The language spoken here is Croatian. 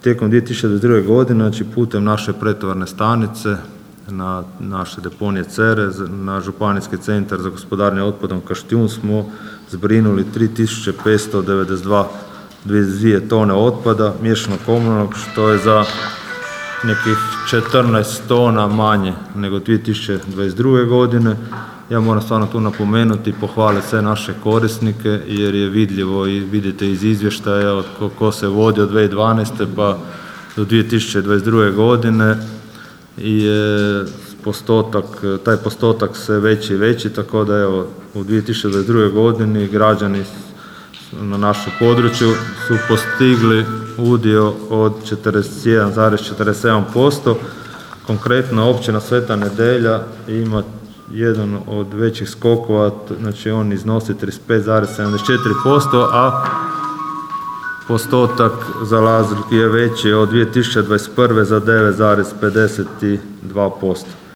tijekom 2022. godine, znači putem naše pretovarne stanice, na naše deponije Cerez, na Županijski centar za gospodarenje otpadom Kaštijun smo zbrinuli 3592 tone otpada miješano komunalnog, što je za nekih 14 tona manje nego 2022. godine. Ja moram stvarno tu napomenuti i pohvaliti sve naše korisnike, jer je vidljivo i vidite iz izvještaja ko se vodi od 2012. pa do 2022. godine i taj postotak se veći i veći, tako da evo u 2022. godini građani na našem području su postigli udio od 41,47%. Konkretno općina Sveta Nedelja ima jedan od većih skokova, znači on iznosi 35,74%, a postotak za razliku je veći od 2021. za 9,52%.